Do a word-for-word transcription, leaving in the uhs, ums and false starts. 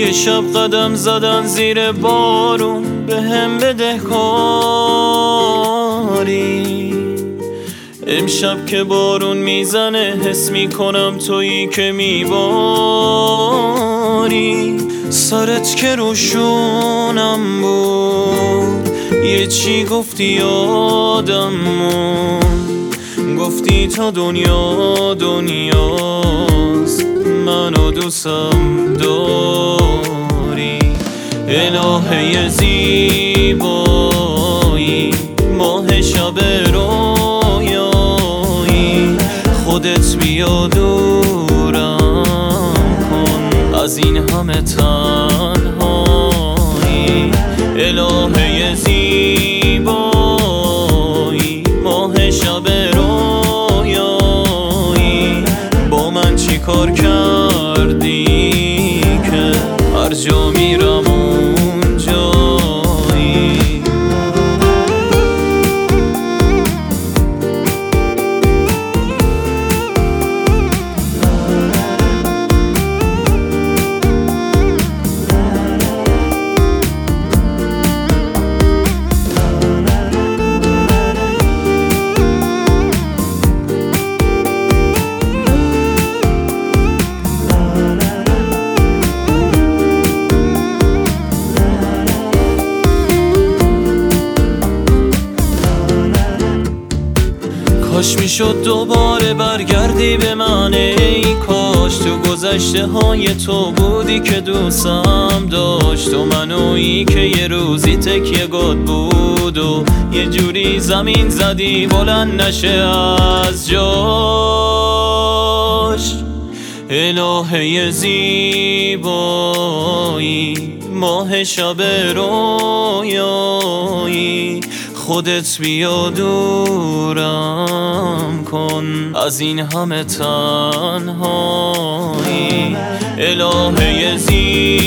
یه شب قدم زدن زیر بارون به هم بده کاری. امشب که بارون میزنه حس میکنم تویی که میباری. سرت که روشونم بود یه چی گفتی یادم موند. گفتی تا دنیا دنیاست منو دوستم داری. الهه زیبایی ماه شب رویایی خودت بیا دورم کن از این همه تنهایی. الهه زیبایی ماه شب رویایی با من چی کار کردی که هر جا میرم اونجایی. کاش میشد دوباره برگردی به من ای کاش تو گذشته های تو بودی که دوستم داشت و منویی که یه روزی تکیه گاد بود و یه جوری زمین زدی بلند نشه از جاش. الهه زیبایی ماه شب رویایی خودت بیا دورم کن از این همه تنهایی. الهه زیبایی